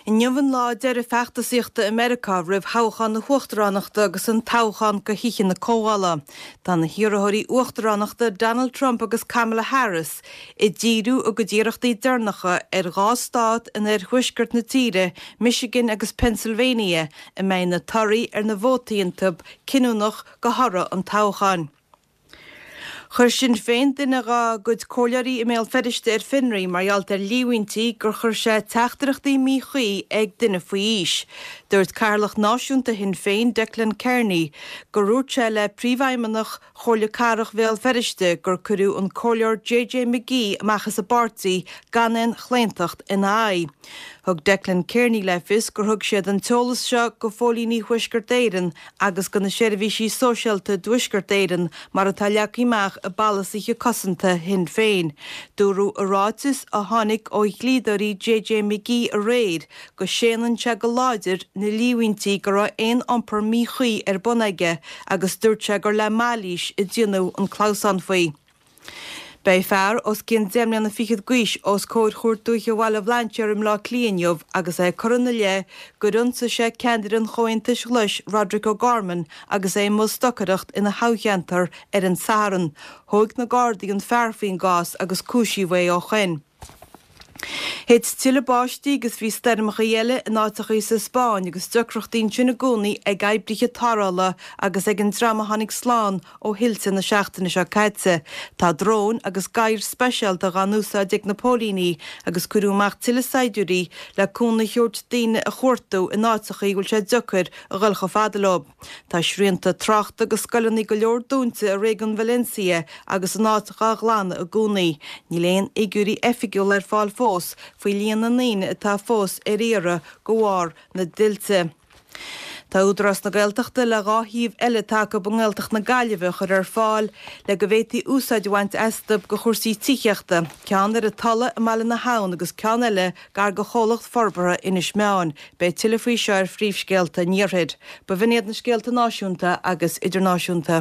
In Jovan lá deir feachtasíochta America ribh háchan na huachtaránachta agus an táchan go híchan na cóhála. Tá na hiarthirí uachtaránachta Donald Trump agus Kamala Harris I ddíriú a go ddíireachtaí dearnacha gá stát in huisgurt na tíre Michigan agus Pennsylvania I mbeidh na toraí na vótaíontúb cinúnach go hara an táchan. Chur sin féin duine rá go cóilearí I méall feidiriste Finraí margheallt líomhaintí gur chur sé teachtarachtaí míchuí ag duine faoi is. Dúirt Carlach náisiúnta hin féin Declan Kearney gur rúirt sé le príomhfheidhmeannach chomhairle carach méall feidiriste gur curú an cóilear J.J. McGee amachchas a Barty gan chléinteacht in Ai. Thug Declan Kearney le fios gur thug siad an teolas seo go fólíní huisgurt éireann agus go na seirbhísí sóisialta d'huisgurt éireann mar atá leacaíach a balasaiche cosanta hin féin. Dúrú a ráitis a tháinig ó glídarí J.J. McGee a réid go séanan se go láidir na líomhaintí go raibh aon iompar míchuí bunaige agus dúirt sé gur le máilís I dtionú an chlausan faoi. Bei fearr os cin déimlíonn na fichiad gcuis os cóir chuirtúthe bhile bhlantear lá clíonneamh agus corranna le go runsa sé ceandir an chointis leis Roderick O'Gorman agus mó stocadacht ina hácheantar an saran, thug na Guardian fearfaoin gás agus cúisí bhé ó chuin. Héad tuile báistí agus bhí steirmeach dhéile in áiteachí sa Spáin agus ducrochtaín sinna gúnaí ag gaibrithe tarála agus ag an drama tháinig sláán ó Hilton na seachtainna seo caite. Tá drón agus gaiir speisialta gan úsáideag na pólíní agus curúach tuile saidiúí le cúna thuirt daoine a chuirtú in áiteachí bhfuil sé ducair a ghilcha fadalob. Tá srianta tracht agus scoileanna go leor dúnta a régan Valencia agus an áiteach glána a gúnaí. Ní léon igúirí effigiúil fáil fós faoi líana naoine atá fós éire go bhfar na duilte. Tá údras na Gaeltachta le ráthíomh eile take bungailteach na Gaillimhe chur fáil le go bhhétaí úsáidhaint eistab go chósaí tícheachta, ceann a talla a mealla na hán agus ceann eile gar go cholacht forbara inis meáin, be tuile faoi seo phríomhscéalta níorthaid, ba bhíad na scéalta náisiúnta agus idirnáisiúnta.